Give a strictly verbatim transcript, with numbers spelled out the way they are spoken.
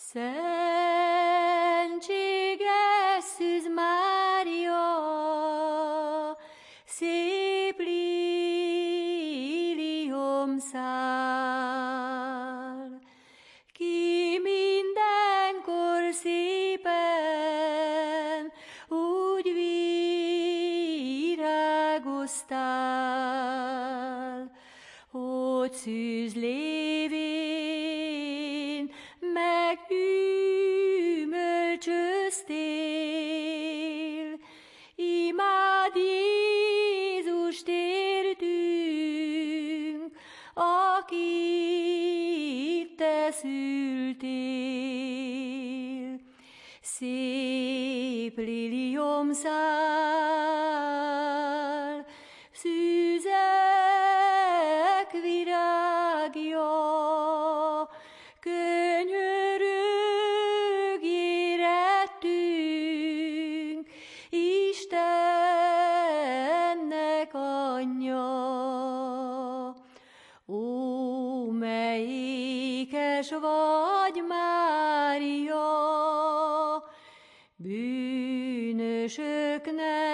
Szentséges Szűz Mária, szép liliomszál, ki mindenkor szépen úgy virágoztál, hogy szűz lévén meggyümölcsöztél. Imád Jézust értünk, akit te szültél. Szép liliomszál, szűzek virágja, könyörög érettünk, Istennek anyja. Ó, mely ékes vagy, Mária, bűnösöknek